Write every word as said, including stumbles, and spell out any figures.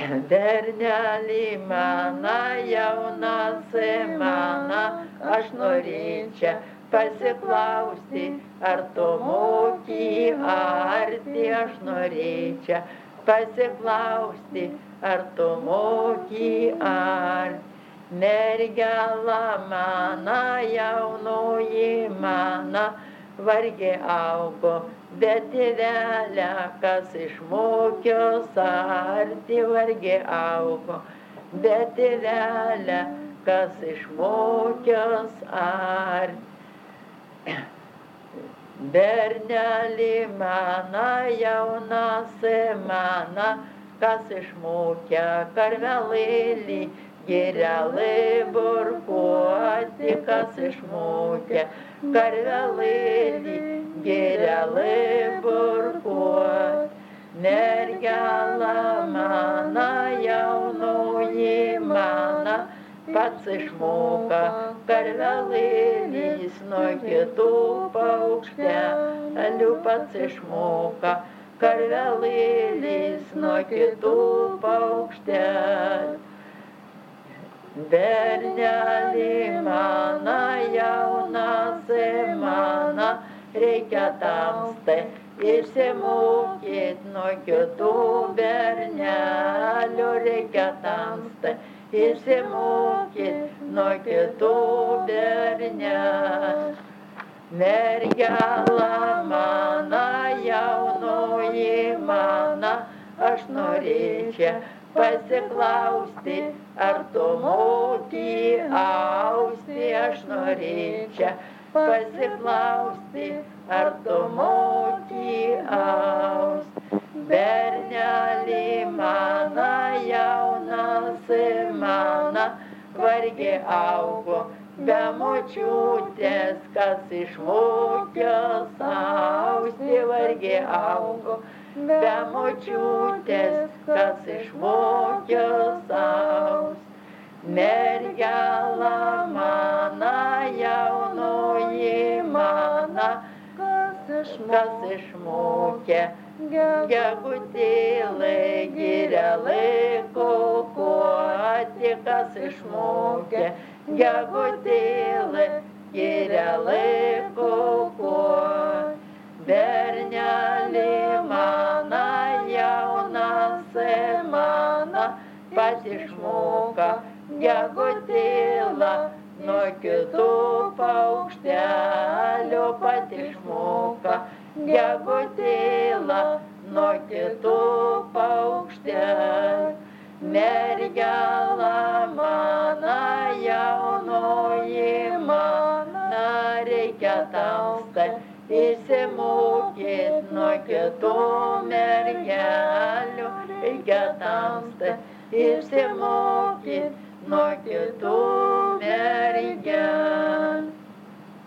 Bernelį mano, jaunas mano, aš norėčiau pasiklausti, ar tu moki arti, aš norėčiau pasiklausti, ar tu moki arti. Mergela mano, jaunoji mano, vargiai augo, bet tėvelę, kas išmokė arti, vargiai augo, bet tėvelę, kas išmokė arti. Bernelį mano, jaunas mano, kas išmokė karvelėlį, gėrelį burkuoti, kas išmokė karvelėlį, gėrelį burkuoti. Mergela mano, jaunoji mano, pats išmoka karvelėlis nuo kitų paukštelių, pats išmoka karvelėlis nuo kitų paukštelių. Bernelį mano, jaunas mano, reikia tamstai išsimokyt nuo kitų bernelių, reikia tamstai išsimokyt nuo kitų bernelių. Mergela mano, jaunoji mano, aš norėčiau pasiklausti, ar tu moki austi, aš norėčiau pasiklausti, ar tu moki austi. Bernelį mano, jaunas mano, vargiai augo, be močiutės, kas išmokė austi, vargiai augo, be močiutės, kas išmokė austi. Mergela mano, jaunoji mano, kas išmokė gegutėlį, gėrelį kukuoti, kas išmokė gegutėlį, gėrelį kukuoti. Bernelį mano, jaunas mano, pats išmoka gegutėlą nuo kitų paukštelių, pats išmoka gegutėlą nuo kitų paukštelių. Mergela mano, jaunoji mano, reikia tamstai išsimokyt nuo kitų mergelių, reikia tamstai išsimokyt nuo kitų mergelių.